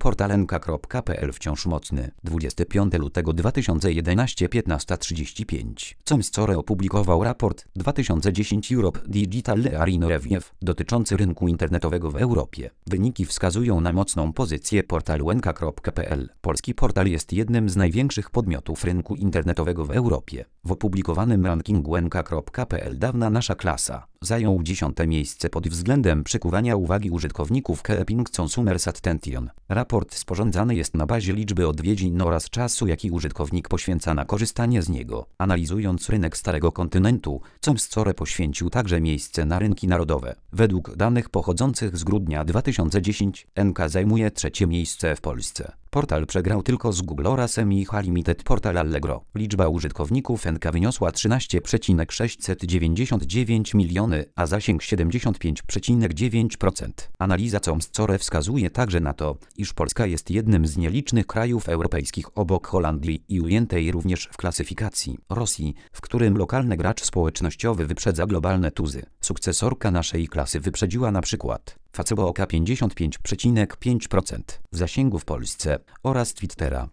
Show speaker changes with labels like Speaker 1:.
Speaker 1: Portal nk.pl wciąż mocny. 25 lutego 2011 15:35. Comscore opublikował raport 2010 Europe Digital Arena Review dotyczący rynku internetowego w Europie. Wyniki wskazują na mocną pozycję portalu nk.pl. Polski portal jest jednym z największych podmiotów rynku internetowego w Europie. W opublikowanym rankingu nk.pl dawna nasza klasa zajął 10. miejsce pod względem przykuwania uwagi użytkowników Keeping Consumers Attention. Raport sporządzany jest na bazie liczby odwiedzin oraz czasu, jaki użytkownik poświęca na korzystanie z niego. Analizując rynek Starego Kontynentu, Comscore poświęcił także miejsce na rynki narodowe. Według danych pochodzących z grudnia 2010 NK zajmuje 3. miejsce w Polsce. Portal przegrał tylko z Google oraz EMI Limited Portal Allegro. Liczba użytkowników NK wyniosła 13,699 miliony, a zasięg 75,9%. Analiza Comscore wskazuje także na to, iż Polska jest jednym z nielicznych krajów europejskich obok Holandii i ujętej również w klasyfikacji Rosji, w którym lokalny gracz społecznościowy wyprzedza globalne tuzy. Sukcesorka naszej klasy wyprzedziła na przykład Facebooka 55,5% zasięgu w Polsce oraz Twittera